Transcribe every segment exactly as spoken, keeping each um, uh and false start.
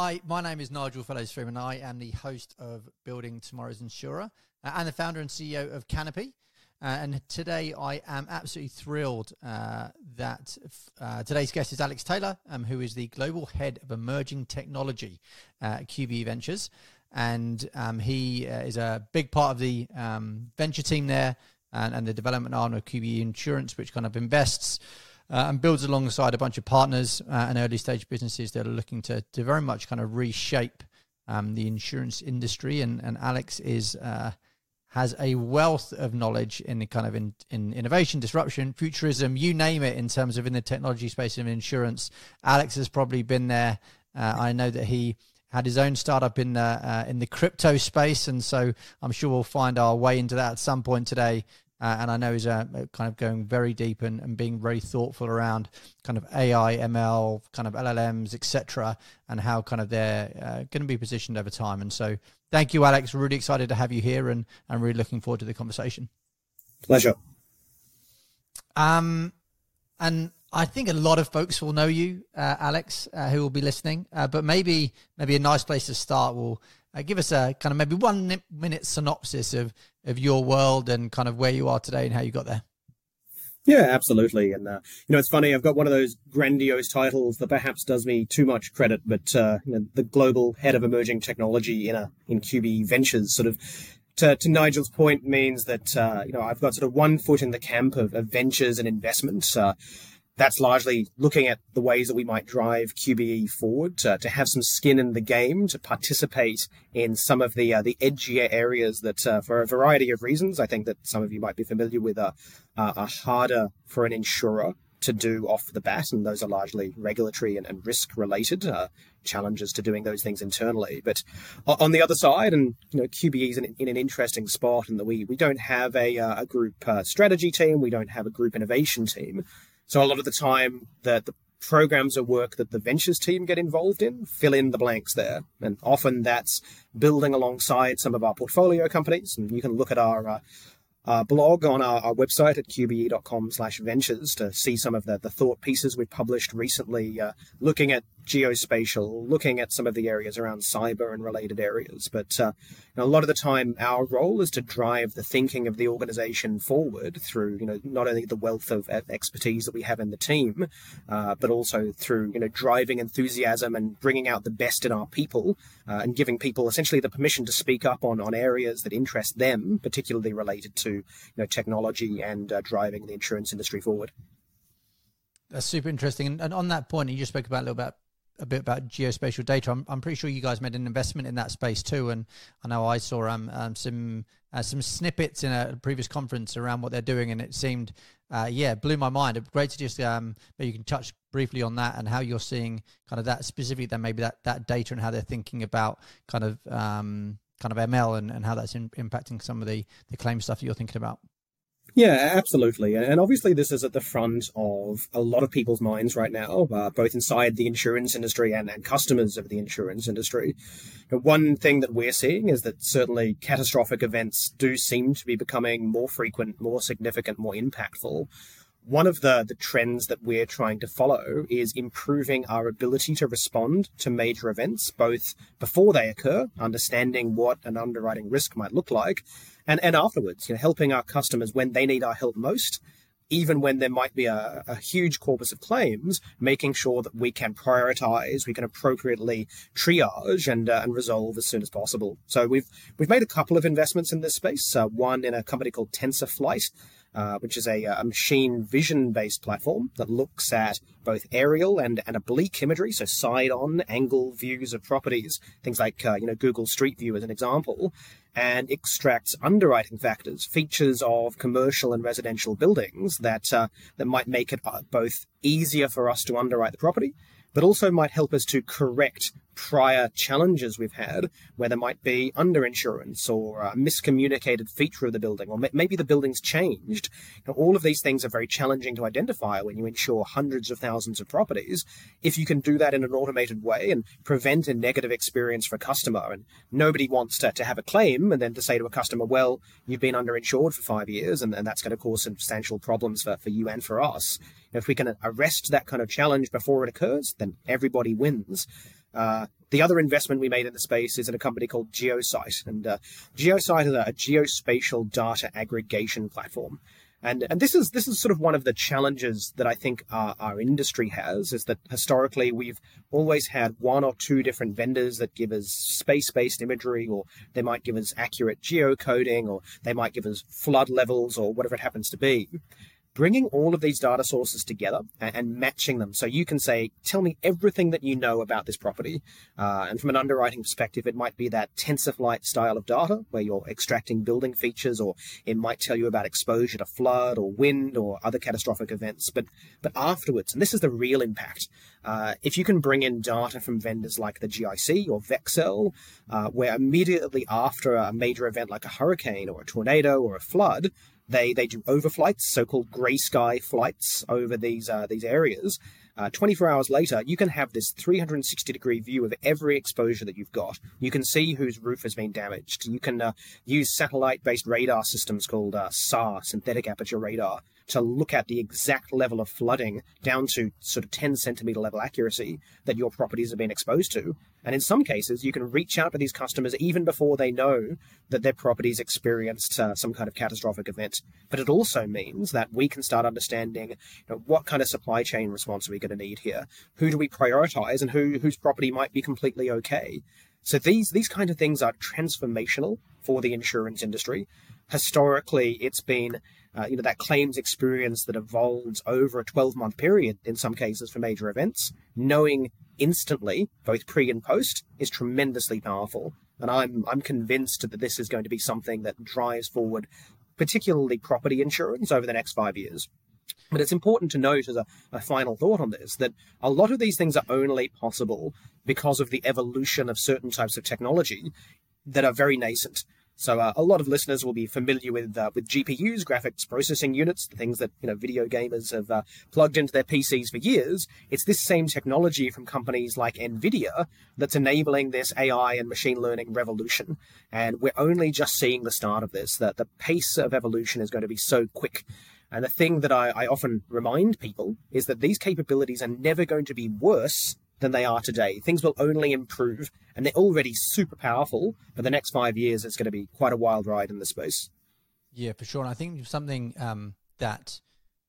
Hi, my name is Nigel Fellows-Freeman. I am the host of Building Tomorrow's Insurer uh, and the founder and C E O of Canopy. Uh, and today I am absolutely thrilled uh, that uh, today's guest is Alex Taylor, um, who is the Global Head of Emerging Technology uh, at Q B E Ventures. And um, he uh, is a big part of the um, venture team there and, and the development arm of Q B E Insurance, which kind of invests Uh, and builds alongside a bunch of partners uh, and early stage businesses that are looking to, to very much kind of reshape um, the insurance industry. And, and Alex is uh, has a wealth of knowledge in the kind of in, in innovation, disruption, futurism, you name it, in terms of in the technology space of insurance. Alex has probably been there. Uh, I know that he had his own startup in the, uh, in the crypto space. And so I'm sure we'll find our way into that at some point today. Uh, and I know he's uh, kind of going very deep and, and being very thoughtful around kind of A I, M L, kind of L L Ms, et cetera, and how kind of they're uh, going to be positioned over time. And so thank you, Alex. We're really excited to have you here and I'm really looking forward to the conversation. Pleasure. Um, and I think a lot of folks will know you, uh, Alex, uh, who will be listening, uh, but maybe maybe a nice place to start will uh, give us a kind of maybe one minute synopsis of, of your world and kind of where you are today and how you got there. Yeah, absolutely. And, uh, you know, it's funny, I've got one of those grandiose titles that perhaps does me too much credit, but uh, you know, the Global Head of Emerging Technology in a in Q B E Ventures sort of, to, to Nigel's point, means that, uh, you know, I've got sort of one foot in the camp of, of ventures and investments. Uh, That's largely looking at the ways that we might drive Q B E forward, to, to have some skin in the game, to participate in some of the uh, the edgier areas that, uh, for a variety of reasons, I think that some of you might be familiar with, uh, uh, are harder for an insurer to do off the bat, and those are largely regulatory and, and risk-related uh, challenges to doing those things internally. But on the other side, and you know, Q B E is in, in an interesting spot in that we we don't have a, uh, a group uh, strategy team, we don't have a group innovation team. So a lot of the time, the, the programs of work that the ventures team get involved in fill in the blanks there. And often that's building alongside some of our portfolio companies. And you can look at our uh, uh, blog on our, our website at qbe.com slash ventures to see some of the, the thought pieces we've published recently, uh, looking at geospatial, looking at some of the areas around cyber and related areas. But uh, you know, a lot of the time, our role is to drive the thinking of the organization forward through, you know, not only the wealth of expertise that we have in the team, uh, but also through, you know, driving enthusiasm and bringing out the best in our people uh, and giving people essentially the permission to speak up on, on areas that interest them, particularly related to, you know, technology and uh, driving the insurance industry forward. That's super interesting. And, and on that point, you just spoke about a little bit a bit about geospatial data. I'm, I'm pretty sure you guys made an investment in that space too. And I know I saw um, um some uh, some snippets in a previous conference around what they're doing, and it seemed, uh, yeah, blew my mind. It'd be great to just um, maybe you can touch briefly on that and how you're seeing kind of that specifically, then maybe that that data and how they're thinking about kind of um kind of M L and, and how that's in, impacting some of the the claim stuff that you're thinking about. Yeah, absolutely. And obviously this is at the front of a lot of people's minds right now, uh, both inside the insurance industry and, and customers of the insurance industry. And one thing that we're seeing is that certainly catastrophic events do seem to be becoming more frequent, more significant, more impactful. One of the, the trends that we're trying to follow is improving our ability to respond to major events, both before they occur, understanding what an underwriting risk might look like, and, and afterwards, you know, helping our customers when they need our help most, even when there might be a, a huge corpus of claims, making sure that we can prioritize, we can appropriately triage and uh, and resolve as soon as possible. So we've we've made a couple of investments in this space. Uh, one in a company called TensorFlight, uh, which is a, a machine vision-based platform that looks at both aerial and, and oblique imagery, so side-on angle views of properties, things like uh, you know Google Street View as an example, and extracts underwriting factors, features of commercial and residential buildings that uh, that might make it both easier for us to underwrite the property, but also might help us to correct prior challenges we've had where there might be underinsurance or a miscommunicated feature of the building, or maybe the building's changed. Now, all of these things are very challenging to identify when you insure hundreds of thousands of properties. If you can do that in an automated way and prevent a negative experience for a customer, and nobody wants to, to have a claim and then to say to a customer, well, you've been underinsured for five years and, and that's going to cause substantial problems for, for you and for us. If we can arrest that kind of challenge before it occurs, then everybody wins. Uh, the other investment we made in the space is in a company called Geosight. And uh, Geosight is a, a geospatial data aggregation platform. And and this is this is sort of one of the challenges that I think our, our industry has, is that historically we've always had one or two different vendors that give us space-based imagery, or they might give us accurate geocoding, or they might give us flood levels, or whatever it happens to be. Bringing all of these data sources together and, and matching them, so you can say, tell me everything that you know about this property. Uh, and from an underwriting perspective, it might be that TensorFlight style of data where you're extracting building features, or it might tell you about exposure to flood or wind or other catastrophic events. But but afterwards, and this is the real impact, uh, if you can bring in data from vendors like the G I C or Vexcel, uh, where immediately after a major event like a hurricane or a tornado or a flood, They they do overflights, so-called grey sky flights over these uh, these areas. Uh, twenty-four hours later, you can have this three hundred sixty degree view of every exposure that you've got. You can see whose roof has been damaged. You can uh, use satellite-based radar systems called uh, S A R, synthetic aperture radar, to look at the exact level of flooding down to sort of ten centimeter level accuracy that your properties have been exposed to. And in some cases, you can reach out to these customers even before they know that their properties experienced uh, some kind of catastrophic event. But it also means that we can start understanding, you know, what kind of supply chain response are we going to need here? Who do we prioritize, and who whose property might be completely okay? So these these kind of things are transformational for the insurance industry. Historically, it's been uh, you know, that claims experience that evolves over a twelve-month period in some cases for major events. Knowing instantly, both pre and post, is tremendously powerful. And I'm I'm convinced that this is going to be something that drives forward, particularly property insurance, over the next five years. But it's important to note, as a, a final thought on this, that a lot of these things are only possible because of the evolution of certain types of technology that are very nascent. So uh, a lot of listeners will be familiar with uh, with G P Us, graphics processing units, the things that, you know, video gamers have uh, plugged into their P Cs for years. It's this same technology from companies like NVIDIA that's enabling this A I and machine learning revolution. And we're only just seeing the start of this, that the pace of evolution is going to be so quick. And the thing that I, I often remind people is that these capabilities are never going to be worse than they are today. Things will only improve, and they're already super powerful. For the next five years, it's going to be quite a wild ride in the space. Yeah, for sure. And I think something um, that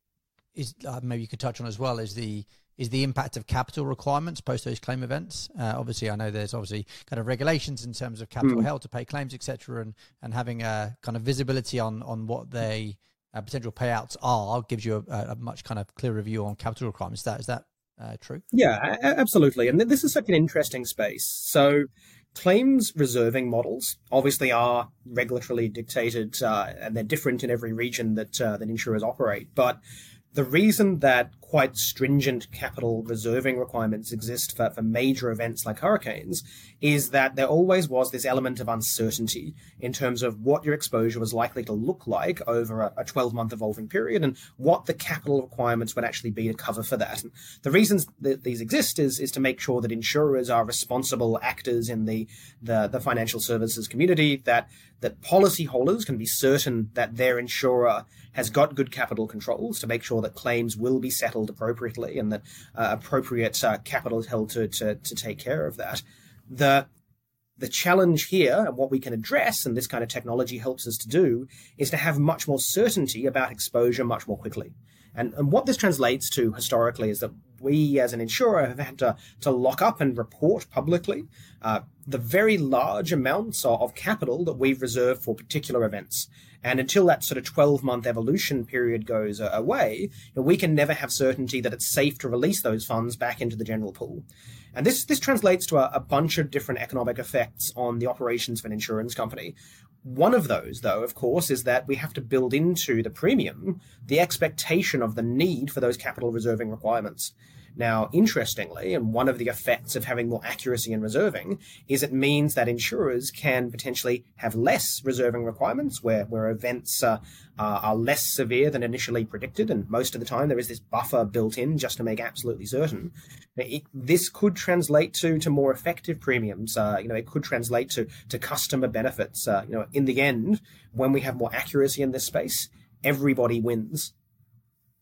is uh, maybe you could touch on as well is the is the impact of capital requirements post those claim events. Uh, obviously, I know there's obviously kind of regulations in terms of capital mm. held to pay claims, et cetera, and and having a kind of visibility on on what they uh, potential payouts are gives you a, a much kind of clearer view on capital requirements. Is that is that Uh, true? Yeah, a- absolutely. And this is such an interesting space. So claims reserving models obviously are regulatorily dictated, uh, and they're different in every region that, uh, that insurers operate. But the reason that quite stringent capital reserving requirements exist for, for major events like hurricanes is that there always was this element of uncertainty in terms of what your exposure was likely to look like over a, a twelve-month evolving period, and what the capital requirements would actually be to cover for that. And the reasons that these exist is, is to make sure that insurers are responsible actors in the, the, the financial services community, that that policyholders can be certain that their insurer has got good capital controls to make sure that claims will be settled appropriately, and that uh, appropriate uh, capital is held to, to to take care of that. The the challenge here, and what we can address, and this kind of technology helps us to do, is to have much more certainty about exposure much more quickly. And, and what this translates to historically is that we as an insurer have had to, to lock up and report publicly uh, the very large amounts of, of capital that we've reserved for particular events. And until that sort of twelve-month evolution period goes uh, away, you know, we can never have certainty that it's safe to release those funds back into the general pool. And this, this translates to a, a bunch of different economic effects on the operations of an insurance company. One of those, though, of course, is that we have to build into the premium the expectation of the need for those capital reserving requirements. Now, interestingly, and one of the effects of having more accuracy in reserving is it means that insurers can potentially have less reserving requirements where, where events uh, uh, are less severe than initially predicted. And most of the time there is this buffer built in just to make absolutely certain. It, this could translate to, to more effective premiums. Uh, you know, it could translate to, to customer benefits. Uh, you know, in the end, when we have more accuracy in this space, everybody wins.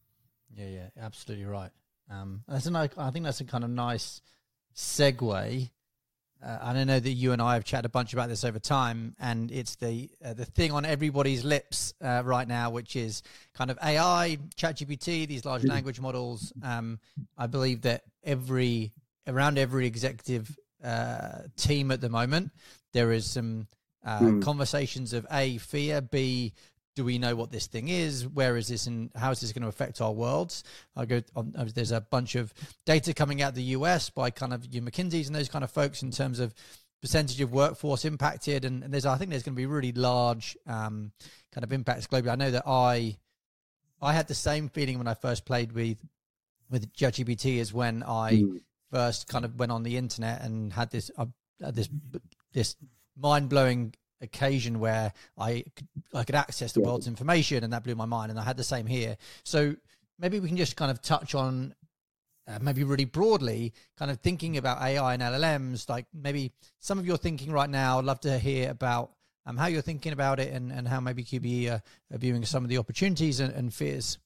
Yeah, yeah, absolutely right. Um, that's a nice, I think that's a kind of nice segue uh, and I know that you and I have chatted a bunch about this over time, and it's the uh, the thing on everybody's lips uh, right now, which is kind of A I, ChatGPT, these large language models. Um, I believe that every around every executive uh, team at the moment, there is some uh, mm. conversations of A, fear, B, do we know what this thing is? Where is this, and how is this going to affect our worlds? I go on, there's a bunch of data coming out of the U S by kind of your McKinsey's and those kind of folks in terms of percentage of workforce impacted, and, and there's I think there's going to be really large um, kind of impacts globally. I know that I I had the same feeling when I first played with with ChatGPT as when I mm. first kind of went on the internet and had this uh, this this mind blowing occasion where I could, I could access the yeah. world's information, and that blew my mind. And I had the same here. So maybe we can just kind of touch on uh, maybe really broadly kind of thinking about A I and L L Ms, like maybe some of your thinking right now. I'd love to hear about um, how you're thinking about it, and, and how maybe Q B E are, are viewing some of the opportunities and, and fears.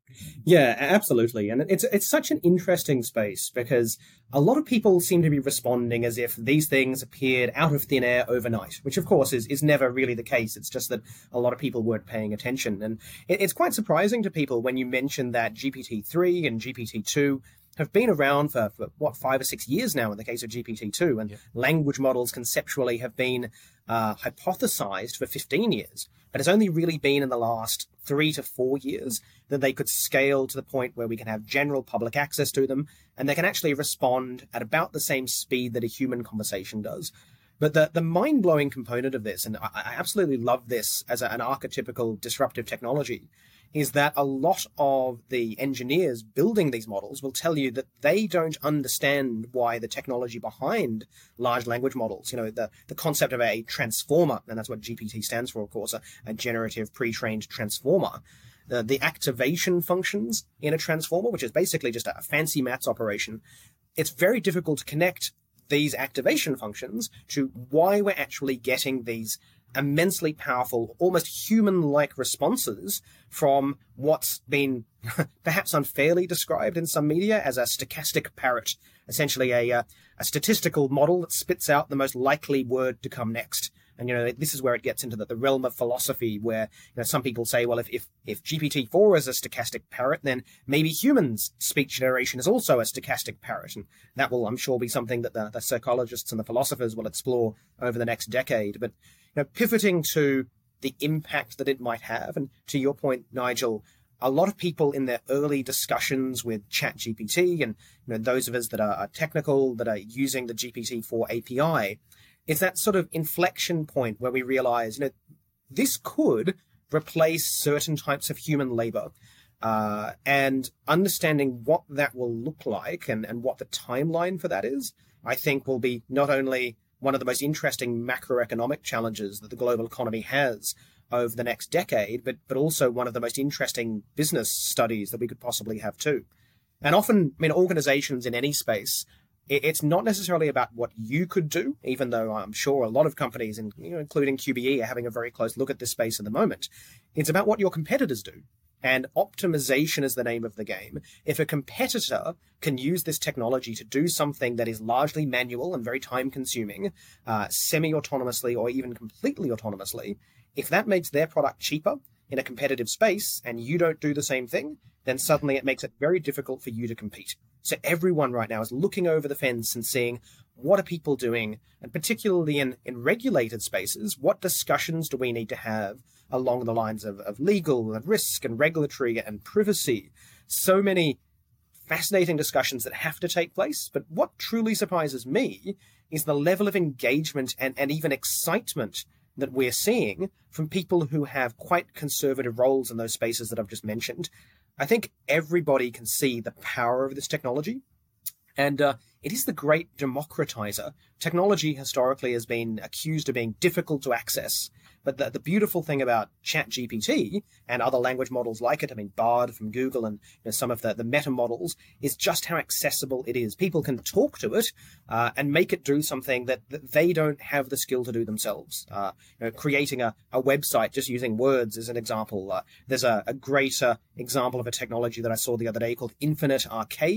Yeah, absolutely. And it's it's such an interesting space because a lot of people seem to be responding as if these things appeared out of thin air overnight, which of course is, is never really the case. It's just that a lot of people weren't paying attention. And it, it's quite surprising to people when you mention that G P T three and G P T two have been around for, for, what, five or six years now in the case of G P T two. And yeah. language models conceptually have been uh, hypothesized for fifteen years. But it's only really been in the last three to four years that they could scale to the point where we can have general public access to them, and they can actually respond at about the same speed that a human conversation does. But the, the mind-blowing component of this, and I, I absolutely love this as a, an archetypical disruptive technology, is that a lot of the engineers building these models will tell you that they don't understand why the technology behind large language models, you know, the, the concept of a transformer, and that's what G P T stands for, of course, a, a generative pre-trained transformer, the, the activation functions in a transformer, which is basically just a fancy maths operation. It's very difficult to connect these activation functions to why we're actually getting these immensely powerful, almost human-like responses from what's been perhaps unfairly described in some media as a stochastic parrot, essentially a, uh, a statistical model that spits out the most likely word to come next. And, you know, this is where it gets into the, the realm of philosophy where, you know, some people say, well, if, if, if G P T four is a stochastic parrot, then maybe humans' speech generation is also a stochastic parrot. And that will, I'm sure, be something that the, the psychologists and the philosophers will explore over the next decade. But, you know, pivoting to the impact that it might have, and to your point, Nigel, a lot of people in their early discussions with ChatGPT, and, you know, those of us that are, are technical, that are using the G P T four A P I, is that sort of inflection point where we realize, you know, this could replace certain types of human labor. Uh, and understanding what that will look like and, and what the timeline for that is, I think will be not only one of the most interesting macroeconomic challenges that the global economy has over the next decade, but, but also one of the most interesting business studies that we could possibly have too. And often, I mean, organizations in any space, it's not necessarily about what you could do, even though I'm sure a lot of companies, you know, including Q B E, are having a very close look at this space at the moment. It's about what your competitors do. And optimization is the name of the game. If a competitor can use this technology to do something that is largely manual and very time-consuming, uh, semi-autonomously or even completely autonomously, if that makes their product cheaper in a competitive space and you don't do the same thing, then suddenly it makes it very difficult for you to compete. So everyone right now is looking over the fence and seeing, what are people doing? And particularly in, in regulated spaces, what discussions do we need to have along the lines of, of legal and risk and regulatory and privacy? So many fascinating discussions that have to take place. But what truly surprises me is the level of engagement and, and even excitement that we're seeing from people who have quite conservative roles in those spaces that I've just mentioned. I think everybody can see the power of this technology, and uh, it is the great democratizer. Technology historically has been accused of being difficult to access, but the, the beautiful thing about ChatGPT and other language models like it, I mean, Bard from Google and, you know, some of the, the meta models, is just how accessible it is. People can talk to it uh, and make it do something that, that they don't have the skill to do themselves. Uh, you know, creating a, a website just using words is an example. Uh, there's a, a great uh, example of a technology that I saw the other day called Infinite Arcade,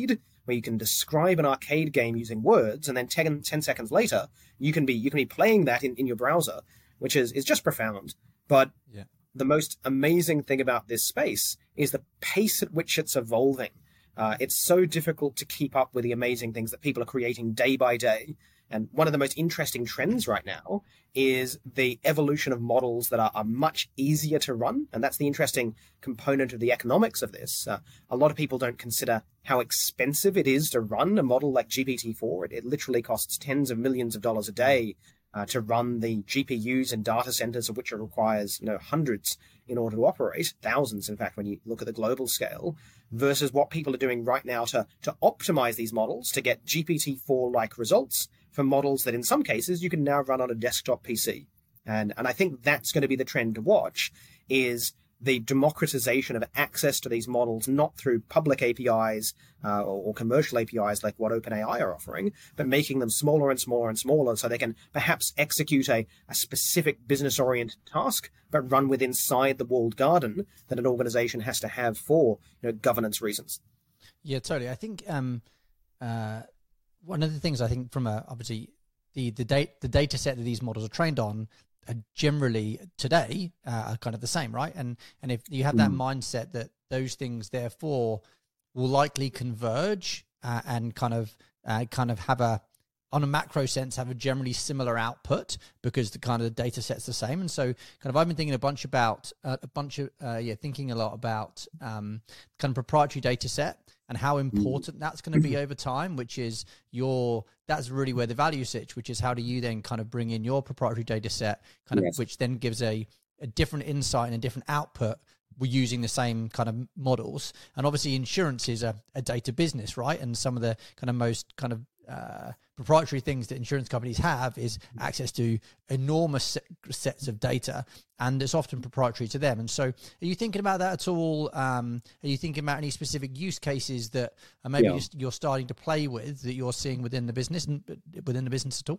where you can describe an arcade game using words, and then ten, ten seconds later, you can be you can be playing that in, in your browser, which is, is just profound. But yeah. the most amazing thing about this space is the pace at which it's evolving. Uh, it's so difficult to keep up with the amazing things that people are creating day by day. And one of the most interesting trends right now is the evolution of models that are, are much easier to run. And that's the interesting component of the economics of this. Uh, a lot of people don't consider how expensive it is to run a model like G P T four. It, it literally costs tens of millions of dollars a day uh, to run the G P Us and data centers, of which it requires, you know, hundreds in order to operate, thousands, in fact, when you look at the global scale, versus what people are doing right now to, to optimize these models to get G P T four-like results for models that in some cases you can now run on a desktop P C. And, and I think that's going to be the trend to watch, is the democratization of access to these models, not through public A P Is uh, or, or commercial A P Is like what OpenAI are offering, but making them smaller and smaller and smaller so they can perhaps execute a, a specific business-oriented task, but run within inside the walled garden that an organization has to have for, you know, governance reasons. Yeah, totally. I think um, uh, one of the things I think from a, obviously the the date the data set that these models are trained on are generally today uh, are kind of the same, right? And and if you have that mm. mindset that those things therefore will likely converge uh, and kind of uh, kind of have a, on a macro sense, have a generally similar output because the kind of the data set's the same. And so kind of I've been thinking a bunch about uh, a bunch of uh, yeah thinking a lot about um, kind of proprietary data set and how important that's going to be over time, which is your, that's really where the value sits, which is how do you then kind of bring in your proprietary data set, kind of, yes. which then gives a, a different insight and a different output. We're using the same kind of models. And obviously insurance is a, a data business, right? And some of the kind of most kind of uh, proprietary things that insurance companies have is access to enormous sets of data, and it's often proprietary to them. And so are you thinking about that at all? Um, are you thinking about any specific use cases that uh, maybe yeah. you're starting to play with that you're seeing within the business and within the business at all?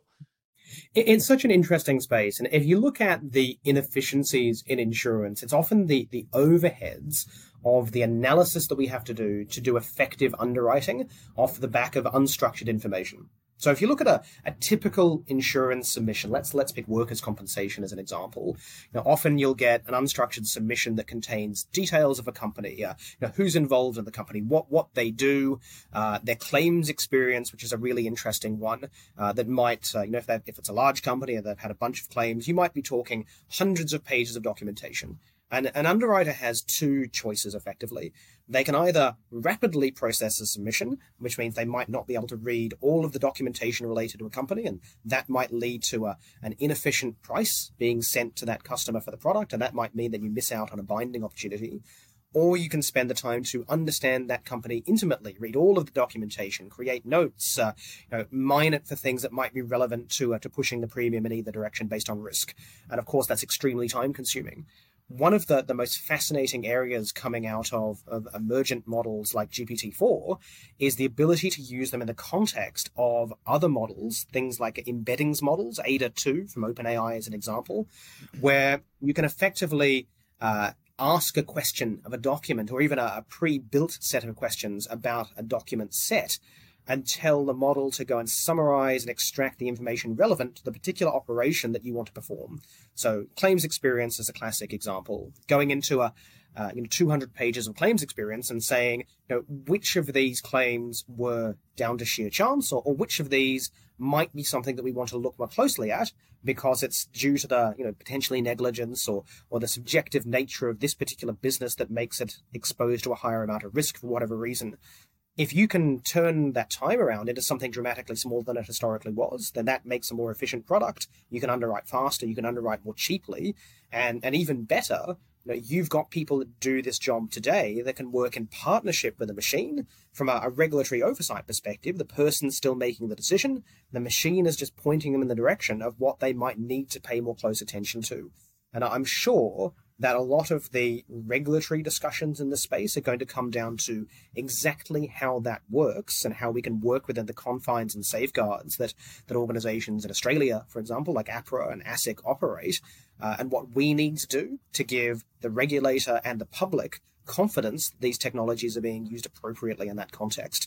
It's such an interesting space. And if you look at the inefficiencies in insurance, it's often the, the overheads of the analysis that we have to do to do effective underwriting off the back of unstructured information. So if you look at a, a typical insurance submission, let's let's pick workers' compensation as an example. You know, often you'll get an unstructured submission that contains details of a company, uh, you know, who's involved in the company, what what they do, uh, their claims experience, which is a really interesting one. Uh, that might, uh, you know, if if it's a large company and they've had a bunch of claims, you might be talking hundreds of pages of documentation. And an underwriter has two choices, effectively. They can either rapidly process a submission, which means they might not be able to read all of the documentation related to a company, and that might lead to a, an inefficient price being sent to that customer for the product, and that might mean that you miss out on a binding opportunity. Or you can spend the time to understand that company intimately, read all of the documentation, create notes, uh, you know, mine it for things that might be relevant to, uh, to pushing the premium in either direction based on risk. And of course, that's extremely time-consuming. One of the, the most fascinating areas coming out of, of emergent models like G P T four is the ability to use them in the context of other models, things like embeddings models, A D A two from OpenAI as an example, where you can effectively uh, ask a question of a document or even a, a pre-built set of questions about a document set and tell the model to go and summarize and extract the information relevant to the particular operation that you want to perform. So claims experience is a classic example. Going into a uh, you know, two hundred pages of claims experience and saying, you know, which of these claims were down to sheer chance, or, or which of these might be something that we want to look more closely at because it's due to the, you know, potentially negligence or or the subjective nature of this particular business that makes it exposed to a higher amount of risk for whatever reason. If you can turn that time around into something dramatically smaller than it historically was, then that makes a more efficient product. You can underwrite faster, you can underwrite more cheaply, and, and even better, you know, you've got people that do this job today that can work in partnership with a machine. From a, a regulatory oversight perspective, the person's still making the decision, the machine is just pointing them in the direction of what they might need to pay more close attention to. And I'm sure that a lot of the regulatory discussions in this space are going to come down to exactly how that works and how we can work within the confines and safeguards that, that organizations in Australia, for example, like APRA and ASIC operate, uh, and what we need to do to give the regulator and the public confidence that these technologies are being used appropriately in that context.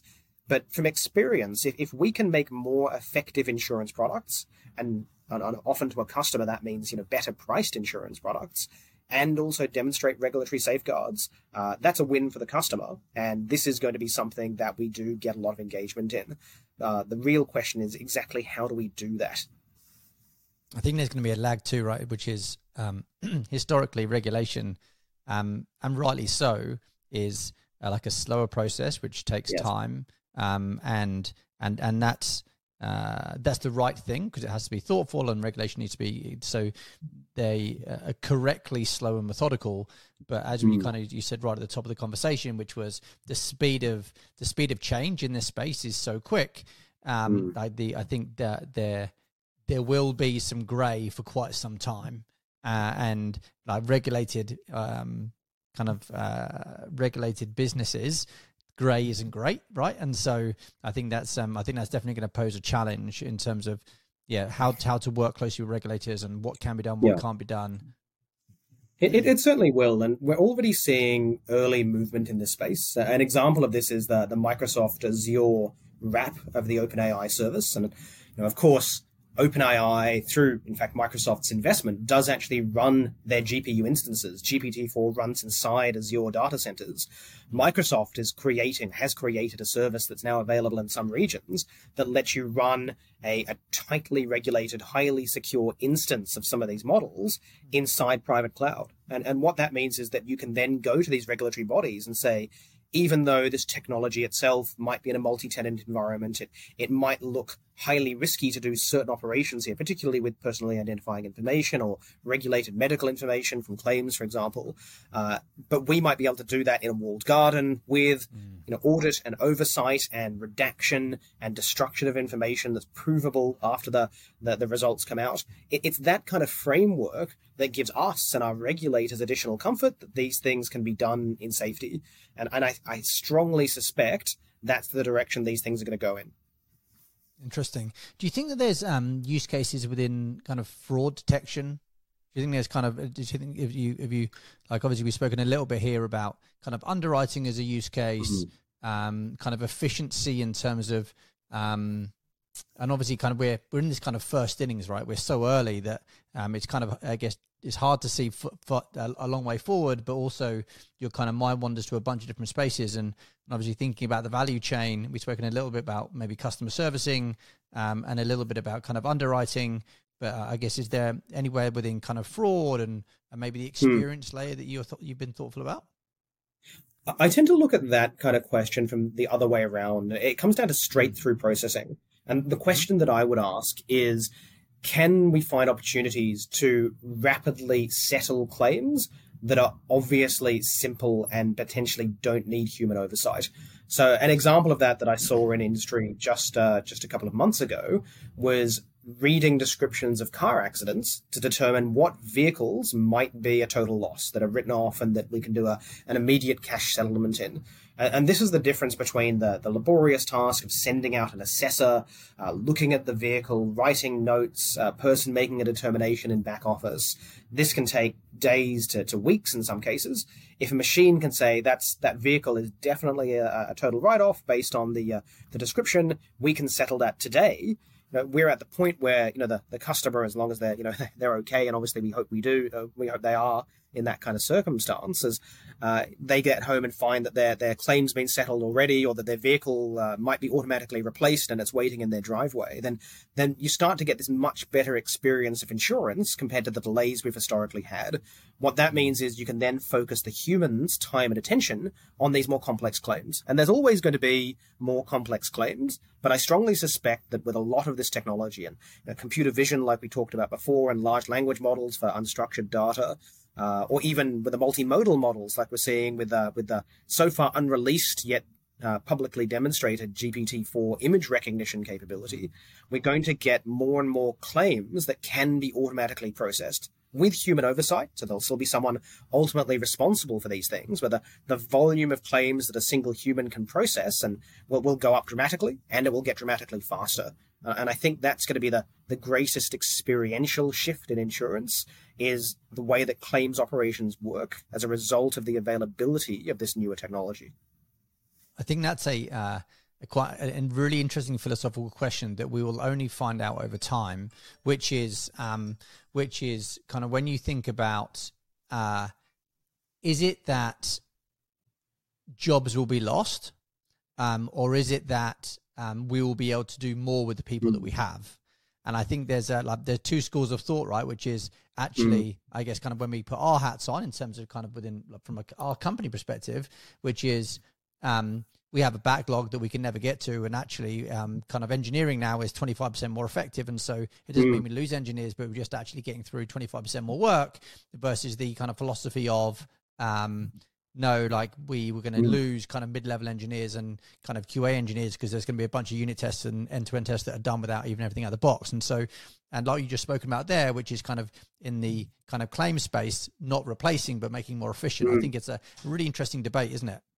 But from experience, if, if we can make more effective insurance products, and, and often to a customer that means, you know, better priced insurance products, and also demonstrate regulatory safeguards, uh, that's a win for the customer. And this is going to be something that we do get a lot of engagement in. Uh, the real question is exactly how do we do that? I think there's going to be a lag too, right? Which is um, historically regulation, um, and rightly so, is uh, like a slower process, which takes yes. time. Um, and and and that's uh, that's the right thing, because it has to be thoughtful, and regulation needs to be so they uh, are correctly slow and methodical. But as mm. we kind of you said right at the top of the conversation, which was the speed of the speed of change in this space is so quick. Um, mm. I, the I think that there there will be some grey for quite some time, uh, and like regulated um, kind of uh, regulated businesses. Grey isn't great, right? And so I think that's um, I think that's definitely going to pose a challenge in terms of yeah how how to work closely with regulators and what can be done, what yeah. can't be done. It, it it certainly will, and we're already seeing early movement in this space. Uh, an example of this is the the Microsoft Azure wrap of the OpenAI service, and you know, of course, OpenAI, through, in fact, Microsoft's investment, does actually run their G P U instances. G P T four runs inside Azure data centers. Microsoft is creating, has created a service that's now available in some regions that lets you run a, a tightly regulated, highly secure instance of some of these models inside private cloud. And, and what that means is that you can then go to these regulatory bodies and say, even though this technology itself might be in a multi-tenant environment, it, it might look highly risky to do certain operations here, particularly with personally identifying information or regulated medical information from claims, for example. Uh, but we might be able to do that in a walled garden with mm. you know, audit and oversight and redaction and destruction of information that's provable after the, the, the results come out. It, it's that kind of framework that gives us and our regulators additional comfort that these things can be done in safety. And, and I, I strongly suspect that's the direction these things are going to go in. Interesting. Do you think that there's um, use cases within kind of fraud detection? Do you think there's kind of, do you think if you, if you, like obviously we've spoken a little bit here about kind of underwriting as a use case, mm-hmm. um, kind of efficiency in terms of, um, and obviously kind of we're, we're in this kind of first innings, right? We're so early that um, it's kind of, I guess, it's hard to see f- f- a long way forward, but also your kind of mind wanders to a bunch of different spaces. And, and obviously thinking about the value chain, we've spoken a little bit about maybe customer servicing um, and a little bit about kind of underwriting. But uh, I guess, is there anywhere within kind of fraud and, and maybe the experience hmm. layer that you're th- you've been thoughtful about? I tend to look at that kind of question from the other way around. It comes down to straight through processing. And the question that I would ask is, can we find opportunities to rapidly settle claims that are obviously simple and potentially don't need human oversight? So an example of that that I saw in industry just uh, just a couple of months ago was reading descriptions of car accidents to determine what vehicles might be a total loss that are written off and that we can do a, an immediate cash settlement in. And this is the difference between the, the laborious task of sending out an assessor, uh, looking at the vehicle, writing notes, a person making a determination in back office. This can take days to, to weeks in some cases. If a machine can say that's that vehicle is definitely a, a total write-off based on the uh, the description, we can settle that today. You know, we're at the point where you know the, the customer, as long as they're you know they're okay, and obviously we hope we do, uh, we hope they are in that kind of circumstances, uh, they get home and find that their their claim's been settled already, or that their vehicle uh, might be automatically replaced and it's waiting in their driveway. Then then you start to get this much better experience of insurance compared to the delays we've historically had. What that means is you can then focus the human's time and attention on these more complex claims. And there's always going to be more complex claims, but I strongly suspect that with a lot of this technology and you know, computer vision, like we talked about before, and large language models for unstructured data, uh, or even with the multimodal models like we're seeing with uh, with the so far unreleased yet uh, publicly demonstrated G P T four image recognition capability, we're going to get more and more claims that can be automatically processed with human oversight. So there'll still be someone ultimately responsible for these things, but the, the volume of claims that a single human can process and will, will go up dramatically, and it will get dramatically faster. Uh, and I think that's going to be the, the greatest experiential shift in insurance, is the way that claims operations work as a result of the availability of this newer technology. I think that's a uh, a quite a, a really interesting philosophical question that we will only find out over time, which is um, which is kind of when you think about, uh, is it that jobs will be lost, um, or is it that um, we will be able to do more with the people mm. that we have? And I think there's a, like there's two schools of thought, right? Which is actually, mm. I guess, kind of when we put our hats on in terms of kind of within from a, our company perspective, which is um, we have a backlog that we can never get to, and actually, um, kind of engineering now is twenty-five percent more effective, and so it doesn't mm. mean we lose engineers, but we're just actually getting through twenty-five percent more work versus the kind of philosophy of um, no, like we were going to mm. lose kind of mid-level engineers and kind of Q A engineers because there's going to be a bunch of unit tests and end-to-end tests that are done without even everything out of the box. And so, and like you just spoken about there, which is kind of in the kind of claim space, not replacing, but making more efficient. Mm. I think it's a really interesting debate, isn't it?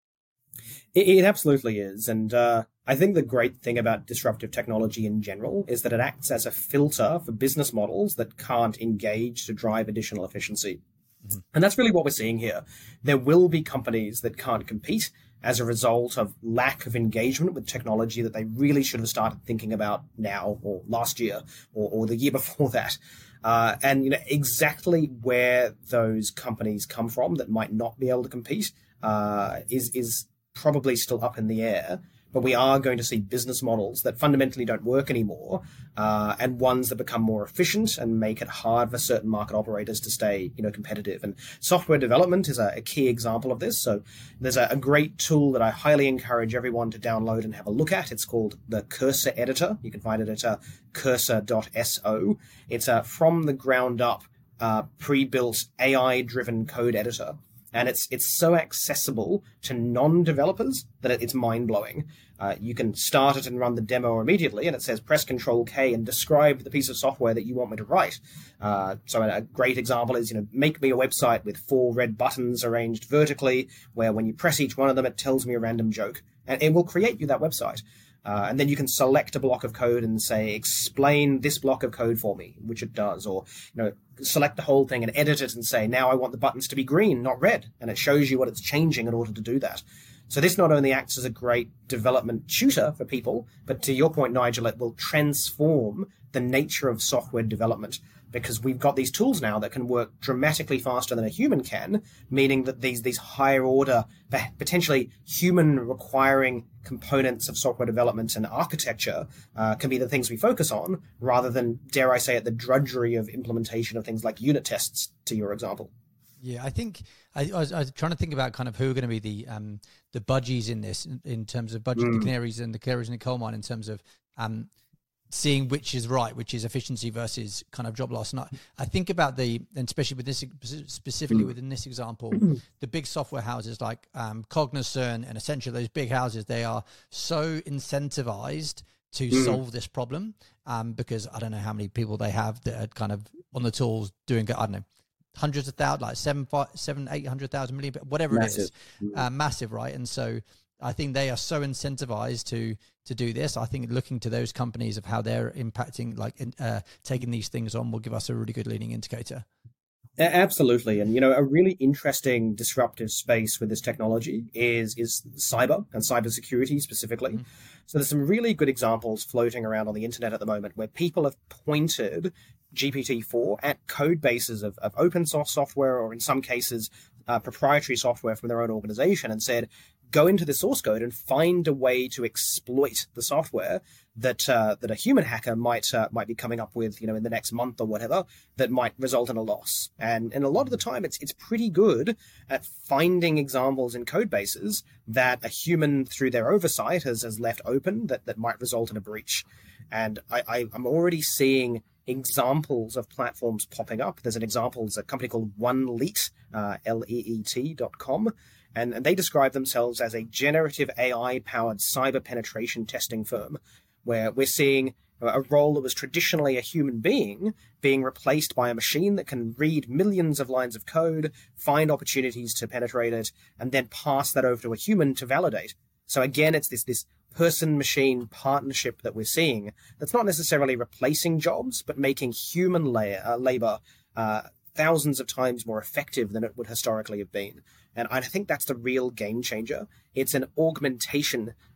It, it absolutely is. And uh, I think the great thing about disruptive technology in general is that it acts as a filter for business models that can't engage to drive additional efficiency. Mm-hmm. And that's really what we're seeing here. There will be companies that can't compete as a result of lack of engagement with technology that they really should have started thinking about now or last year or, or the year before that. Uh, and you know exactly where those companies come from that might not be able to compete uh, is is probably still up in the air. But we are going to see business models that fundamentally don't work anymore, uh, and ones that become more efficient and make it hard for certain market operators to stay, you know, competitive. And software development is a, a key example of this. So there's a, a great tool that I highly encourage everyone to download and have a look at. It's called the Cursor Editor. You can find it at uh, cursor dot so. It's a from the ground up uh, pre-built A I-driven code editor. And it's it's so accessible to non-developers that it's mind-blowing. Uh, you can start it and run the demo immediately, and it says press Control K and describe the piece of software that you want me to write. Uh, so a great example is, you know, make me a website with four red buttons arranged vertically, where when you press each one of them, it tells me a random joke, and it will create you that website. Uh, and then you can select a block of code and say, explain this block of code for me, which it does. Or, you know, select the whole thing and edit it and say, now I want the buttons to be green, not red. And it shows you what it's changing in order to do that. So this not only acts as a great development tutor for people, but to your point, Nigel, it will transform the nature of software development, because we've got these tools now that can work dramatically faster than a human can, meaning that these these higher order, potentially human requiring components of software development and architecture uh, can be the things we focus on, rather than, dare I say it, the drudgery of implementation of things like unit tests, to your example. Yeah, I think I, I, was, I was trying to think about kind of who are going to be the um, the budgies in this, in, in terms of budget, mm. the canaries and the canaries in the coal mine, in terms of um, seeing which is right, which is efficiency versus kind of job loss. And I, I think about the, and especially with this, specifically mm. within this example, the big software houses like um, Cognizant and Accenture, those big houses, they are so incentivized to mm. solve this problem um, because I don't know how many people they have that are kind of on the tools doing, I don't know, hundreds of thousands, like seven, five, seven, eight hundred thousand million, whatever massive. it is, uh, massive, right? And so I think they are so incentivized to to do this. I think looking to those companies of how they're impacting, like uh, taking these things on, will give us a really good leading indicator. Absolutely. And, you know, a really interesting disruptive space with this technology is is cyber and cybersecurity specifically. Mm-hmm. So there's some really good examples floating around on the internet at the moment where people have pointed G P T four at code bases of, of open source software, or in some cases, uh, proprietary software from their own organization, and said, go into the source code and find a way to exploit the software that uh, that a human hacker might uh, might be coming up with, you know, in the next month or whatever, that might result in a loss. And and a lot of the time, it's it's pretty good at finding examples in code bases that a human, through their oversight, has, has left open that, that might result in a breach. And I, I, I'm already seeing examples of platforms popping up. There's an example, there's a company called OneLeet, uh, L E E T dot com. And, and they describe themselves as a generative A I-powered cyber penetration testing firm, where we're seeing a role that was traditionally a human being being replaced by a machine that can read millions of lines of code, find opportunities to penetrate it, and then pass that over to a human to validate. So again, it's this this person-machine partnership that we're seeing that's not necessarily replacing jobs, but making human la- uh, labor uh, thousands of times more effective than it would historically have been. And I think that's the real game changer. It's an augmentation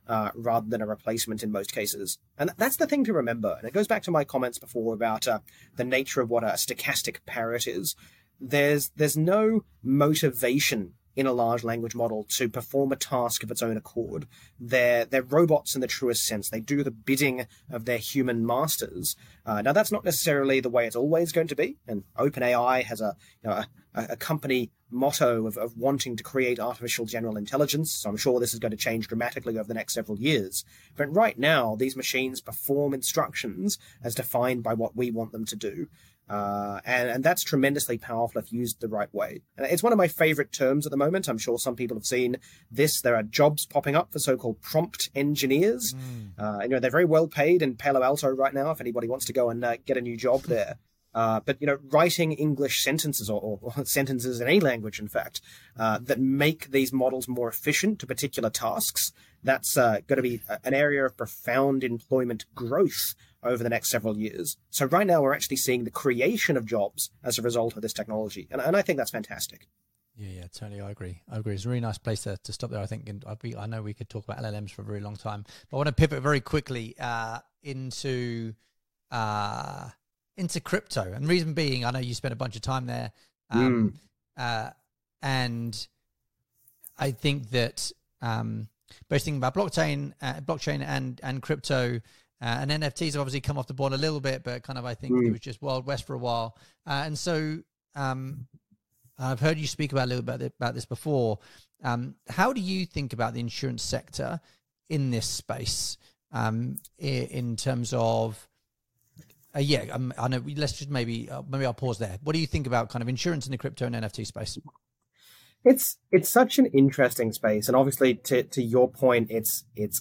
uh, rather than a replacement in most cases. And that's the thing to remember. And it goes back to my comments before about uh, the nature of what a stochastic parrot is. There's there's no motivation in a large language model to perform a task of its own accord. They're, they're robots in the truest sense. They do the bidding of their human masters. Uh, now, that's not necessarily the way it's always going to be. And OpenAI has a, you know, a, a company motto of, of wanting to create artificial general intelligence. So I'm sure this is going to change dramatically over the next several years. But right now, these machines perform instructions as defined by what we want them to do. Uh, and, and that's tremendously powerful if used the right way. And it's one of my favorite terms at the moment. I'm sure some people have seen this. There are jobs popping up for so-called prompt engineers. Mm. Uh, you know, they're very well paid in Palo Alto right now if anybody wants to go and uh, get a new job there. Uh, but, you know, writing English sentences or, or, or sentences in any language, in fact, uh, that make these models more efficient to particular tasks, that's uh, going to be an area of profound employment growth over the next several years. So right now we're actually seeing the creation of jobs as a result of this technology. And, and I think that's fantastic. Yeah, yeah, totally. I agree. I agree. It's a really nice place to, to stop there, I think. And I, be, I know we could talk about L L Ms for a very long time, but I want to pivot very quickly uh, into uh, into crypto. And reason being, I know you spent a bunch of time there. Um, mm. uh, and I think that um, both thinking about blockchain, uh, blockchain and, and crypto, Uh, and N F Ts have obviously come off the board a little bit, but kind of I think mm. it was just Wild West for a while. Uh, and so um, I've heard you speak about a little bit about this before. Um, how do you think about the insurance sector in this space um, in, in terms of, uh, yeah, um, I know, let's just maybe, uh, maybe I'll pause there. What do you think about kind of insurance in the crypto and N F T space? It's it's such an interesting space. And obviously to, to your point, it's it's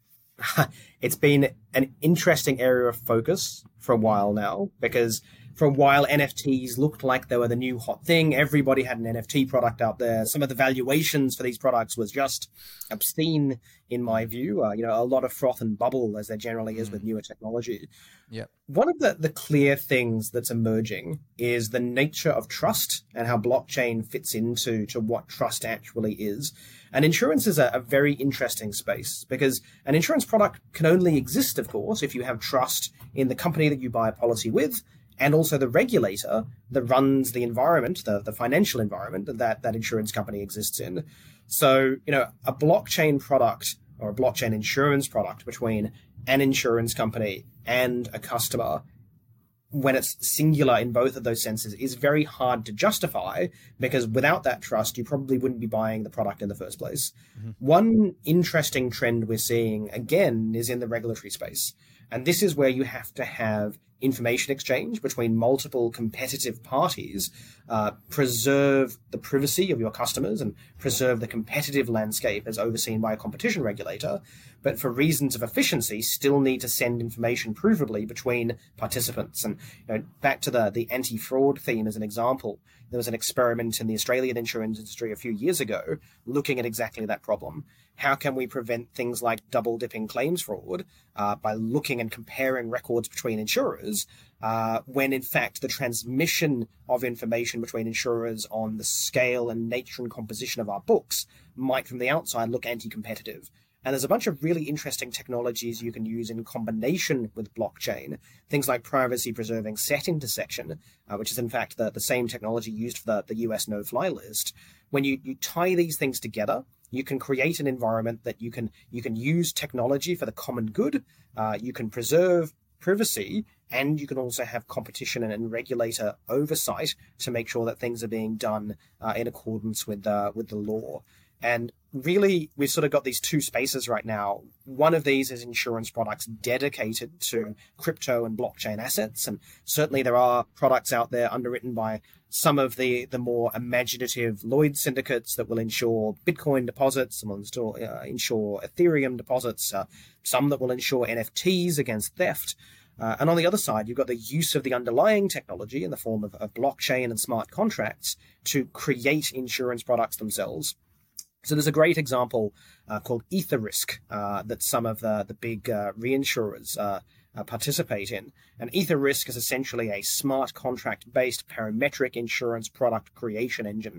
it's been an interesting area of focus for a while now, because for a while N F Ts looked like they were the new hot thing. Everybody had an N F T product out there. Some of the valuations for these products was just obscene, in my view. Uh, you know, a lot of froth and bubble, as there generally is mm. with newer technology. Yeah. One of the, the clear things that's emerging is the nature of trust and how blockchain fits into to what trust actually is. And insurance is a, a very interesting space, because an insurance product can only exist, of course, if you have trust in the company that you buy a policy with, and also the regulator that runs the environment, the, the financial environment that that insurance company exists in. So, you know, a blockchain product or a blockchain insurance product between an insurance company and a customer, when it's singular in both of those senses, is very hard to justify, because without that trust, you probably wouldn't be buying the product in the first place. Mm-hmm. One interesting trend we're seeing, again, is in the regulatory space. And this is where you have to have information exchange between multiple competitive parties, uh, preserve the privacy of your customers and preserve the competitive landscape as overseen by a competition regulator, but for reasons of efficiency, still need to send information provably between participants. And you know, back to the, the anti-fraud theme as an example, there was an experiment in the Australian insurance industry a few years ago looking at exactly that problem. How can we prevent things like double-dipping claims fraud uh, by looking and comparing records between insurers, uh, when in fact the transmission of information between insurers on the scale and nature and composition of our books might from the outside look anti-competitive. And there's a bunch of really interesting technologies you can use in combination with blockchain, things like privacy-preserving set intersection, uh, which is in fact the, the same technology used for the, the U S no-fly list. When you, you tie these things together, you can create an environment that you can you can use technology for the common good, uh, you can preserve privacy, and you can also have competition and, and regulator oversight to make sure that things are being done uh, in accordance with uh, with the law. And really, we've sort of got these two spaces right now. One of these is insurance products dedicated to crypto and blockchain assets. And certainly there are products out there underwritten by some of the, the more imaginative Lloyd's syndicates that will insure Bitcoin deposits, some will insure, uh, insure Ethereum deposits, uh, some that will insure N F Ts against theft. Uh, and on the other side, you've got the use of the underlying technology in the form of, of blockchain and smart contracts to create insurance products themselves. So there's a great example uh, called EtherRisk uh, that some of the, the big uh, reinsurers uh, uh, participate in. And EtherRisk is essentially a smart contract-based parametric insurance product creation engine.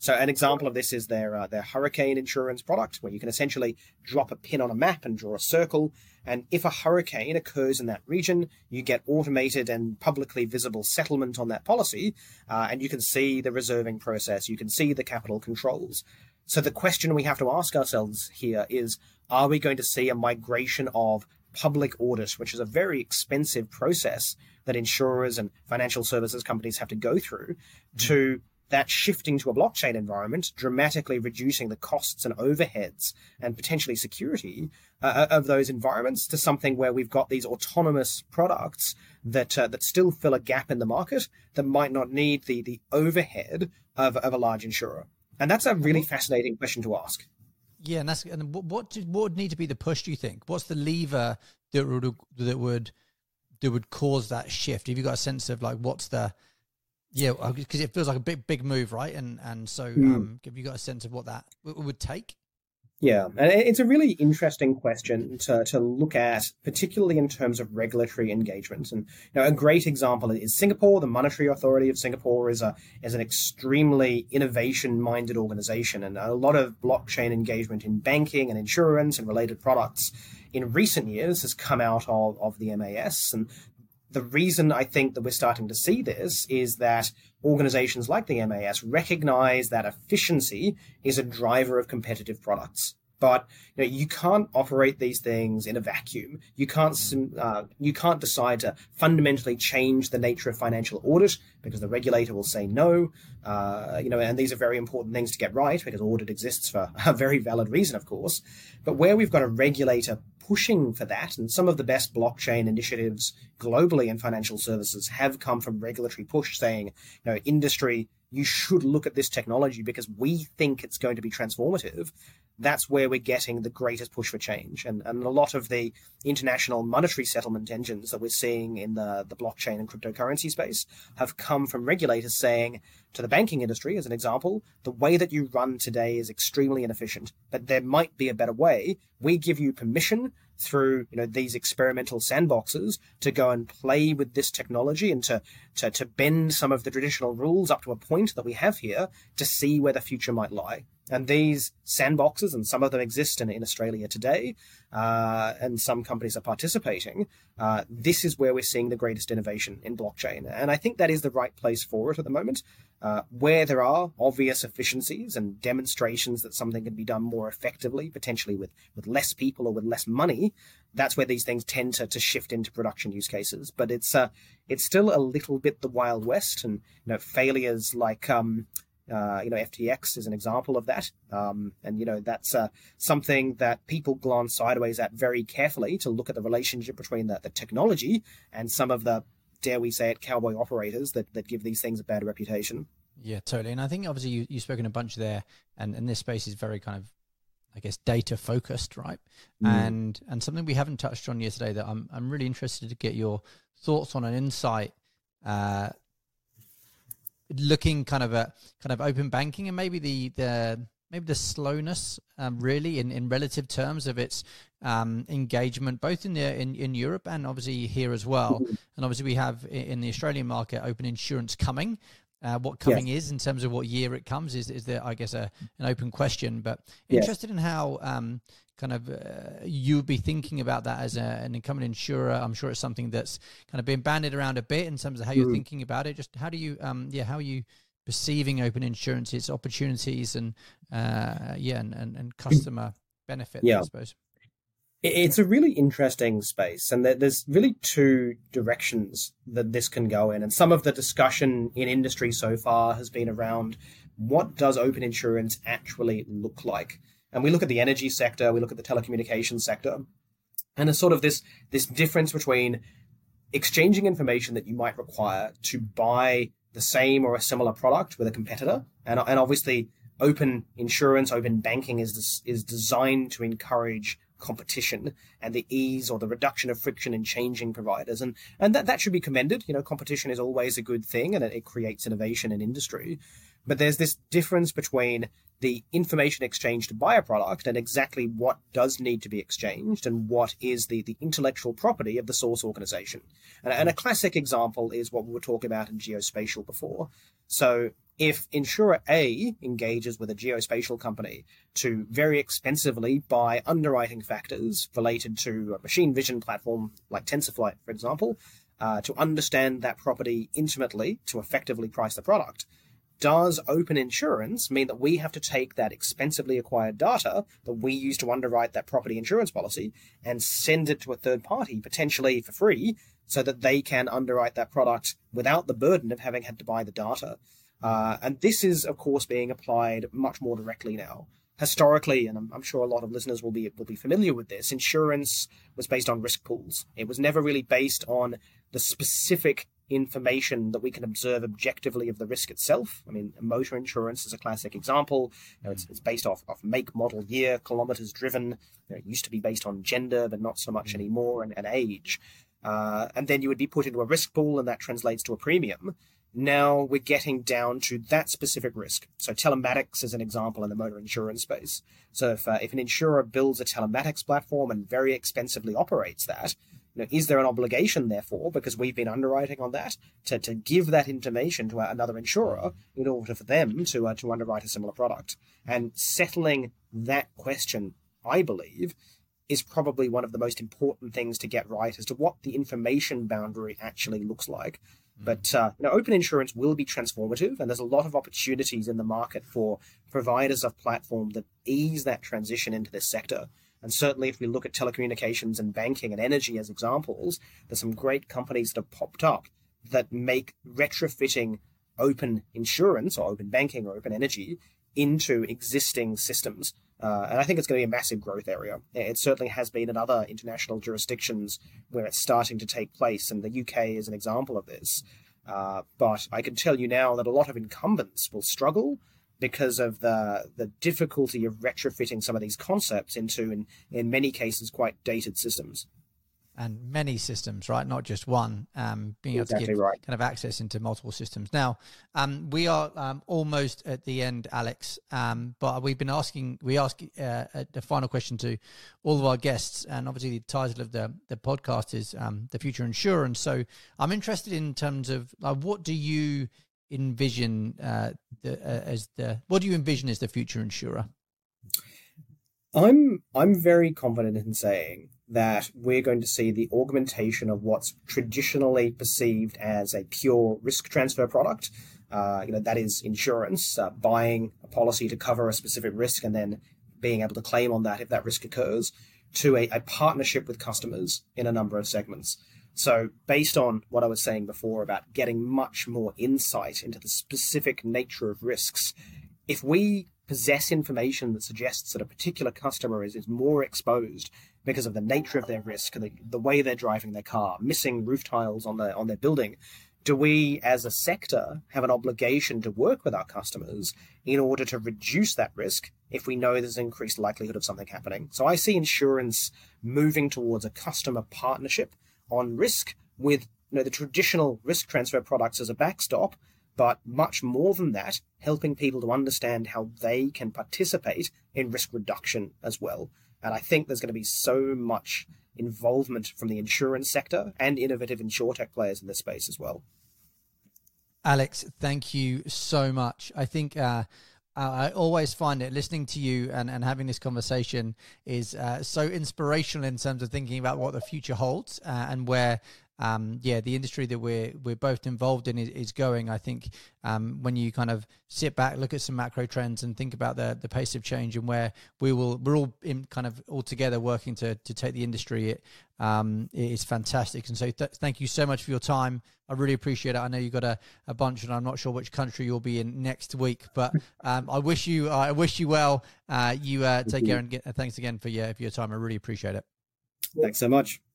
So an example of this is their uh, their hurricane insurance product, where you can essentially drop a pin on a map and draw a circle. And if a hurricane occurs in that region, you get automated and publicly visible settlement on that policy, uh, and you can see the reserving process, you can see the capital controls. So the question we have to ask ourselves here is, are we going to see a migration of public audit, which is a very expensive process that insurers and financial services companies have to go through, mm-hmm. to that shifting to a blockchain environment, dramatically reducing the costs and overheads and potentially security uh, of those environments, to something where we've got these autonomous products that uh, that still fill a gap in the market that might not need the the overhead of, of a large insurer. And that's a really fascinating question to ask. Yeah, and that's and what what, did, what would need to be the push, do you think? What's the lever that would that would that would cause that shift? Have you got a sense of like what's the yeah, because it feels like a big, big move, right? And and so, mm. um, have you got a sense of what that w- would take? Yeah, and it's a really interesting question to to look at, particularly in terms of regulatory engagement. And you know, a great example is Singapore. The Monetary Authority of Singapore is a is an extremely innovation-minded organization, and a lot of blockchain engagement in banking and insurance and related products in recent years has come out of, of the M A S. And the reason I think that we're starting to see this is that organizations like the M A S recognize that efficiency is a driver of competitive products. But you know, you can't operate these things in a vacuum. You can't uh, you can't decide to fundamentally change the nature of financial audit because the regulator will say no. Uh, you know, and these are very important things to get right because audit exists for a very valid reason, of course. But where we've got a regulator pushing for that, and some of the best blockchain initiatives globally in financial services have come from regulatory push saying, you know, industry, you should look at this technology because we think it's going to be transformative. That's where we're getting the greatest push for change. And, and a lot of the international monetary settlement engines that we're seeing in the, the blockchain and cryptocurrency space have come from regulators saying to the banking industry, as an example, the way that you run today is extremely inefficient, but there might be a better way. We give you permission through, you know, these experimental sandboxes to go and play with this technology and to, to, to bend some of the traditional rules up to a point that we have here to see where the future might lie. And these sandboxes, and some of them exist in, in Australia today, uh, and some companies are participating. Uh, this is where we're seeing the greatest innovation in blockchain. And I think that is the right place for it at the moment. Uh, where there are obvious efficiencies and demonstrations that something can be done more effectively, potentially with, with less people or with less money, that's where these things tend to, to shift into production use cases. But it's uh, it's still a little bit the Wild West, and you know, failures like um, uh, you know, F T X is an example of that. Um, and you know, that's uh, something that people glance sideways at very carefully to look at the relationship between the, the technology and some of the, dare we say it, cowboy operators that, that give these things a bad reputation. Yeah, totally. And I think obviously you, you've spoken a bunch there, and, and this space is very kind of, I guess, data focused, right? Mm. And and something we haven't touched on yesterday that I'm I'm really interested to get your thoughts on, an insight, uh, looking kind of at kind of open banking and maybe the the maybe the slowness um, really in, in relative terms of its um, engagement, both in the in, in Europe and obviously here as well. Mm-hmm. And obviously we have in the Australian market open insurance coming. Uh, what coming yes. is in terms of what year it comes is is there, I guess, a an open question. But interested yes. in how um, kind of uh, you'd be thinking about that as a, an incumbent insurer. I'm sure it's something that's kind of been bandied around a bit in terms of how you're mm. thinking about it. Just how do you, um, yeah, how are you perceiving open insurance, its opportunities and uh, yeah, and, and, and customer benefits, yeah. I suppose. It's a really interesting space, and there's really two directions that this can go in. And some of the discussion in industry so far has been around what does open insurance actually look like? And we look at the energy sector, we look at the telecommunications sector, and there's sort of this, this difference between exchanging information that you might require to buy the same or a similar product with a competitor. And, and obviously, open insurance, open banking is is designed to encourage competition and the ease or the reduction of friction in changing providers. And and that, that should be commended. You know, competition is always a good thing, and it, it creates innovation in industry. But there's this difference between the information exchange to buy a product and exactly what does need to be exchanged and what is the, the intellectual property of the source organization. And, and a classic example is what we were talking about in geospatial before. So If insurer A engages with a geospatial company to very expensively buy underwriting factors related to a machine vision platform like TensorFlow, for example, uh, to understand that property intimately to effectively price the product, does open insurance mean that we have to take that expensively acquired data that we use to underwrite that property insurance policy and send it to a third party, potentially for free, so that they can underwrite that product without the burden of having had to buy the data? Uh, and this is, of course, being applied much more directly now. Historically, and I'm, I'm sure a lot of listeners will be will be familiar with this, insurance was based on risk pools. It was never really based on the specific information that we can observe objectively of the risk itself. I mean, motor insurance is a classic example. You know, it's, it's based off, off make, model, year, kilometers driven. You know, it used to be based on gender, but not so much anymore, and, and age. Uh, and then you would be put into a risk pool, and that translates to a premium. Now we're getting down to that specific risk. So telematics is an example in the motor insurance space. So if uh, if an insurer builds a telematics platform and very expensively operates that, you know, is there an obligation, therefore, because we've been underwriting on that, to, to give that information to another insurer in order for them to uh, to underwrite a similar product? And settling that question, I believe, is probably one of the most important things to get right as to what the information boundary actually looks like. But uh, you know, open insurance will be transformative, and there's a lot of opportunities in the market for providers of platform that ease that transition into this sector. And certainly if we look at telecommunications and banking and energy as examples, there's some great companies that have popped up that make retrofitting open insurance or open banking or open energy into existing systems. Uh, and I think it's going to be a massive growth area. It certainly has been in other international jurisdictions where it's starting to take place, and the U K is an example of this. Uh, but I can tell you now that a lot of incumbents will struggle because of the the difficulty of retrofitting some of these concepts into, in, in many cases, quite dated systems. And many systems, right? Not just one, um, being able Exactly to give right. kind of access into multiple systems. Now, um, we are um, almost at the end, Alex, um, but we've been asking, we ask uh, the final question to all of our guests, and obviously the title of the, the podcast is um, The Future Insurance. So I'm interested in terms of uh, what do you envision uh, the, uh, as the, what do you envision as the future insurer? I'm I'm very confident in saying that we're going to see the augmentation of what's traditionally perceived as a pure risk transfer product. Uh, you know, that is insurance, uh, buying a policy to cover a specific risk and then being able to claim on that if that risk occurs, to a, a partnership with customers in a number of segments. So based on what I was saying before about getting much more insight into the specific nature of risks, if we possess information that suggests that a particular customer is, is more exposed because of the nature of their risk, the, the way they're driving their car, missing roof tiles on their on their building, do we as a sector have an obligation to work with our customers in order to reduce that risk if we know there's an increased likelihood of something happening? So I see insurance moving towards a customer partnership on risk with, you know, the traditional risk transfer products as a backstop, but much more than that, helping people to understand how they can participate in risk reduction as well. And I think there's going to be so much involvement from the insurance sector and innovative insurtech players in this space as well. Alex, thank you so much. I think uh, I always find it, listening to you and, and having this conversation is uh, so inspirational in terms of thinking about what the future holds uh, and where Um, yeah, the industry that we're we're both involved in is, is going. I think um, when you kind of sit back, look at some macro trends, and think about the the pace of change and where we will, we're all in kind of all together working to to take the industry. It, um, it is fantastic, and so th- thank you so much for your time. I really appreciate it. I know you got a, a bunch, and I'm not sure which country you'll be in next week, but um, I wish you I wish you well. Uh, you uh, take care, and get, uh, thanks again for your for your time. I really appreciate it. Thanks so much.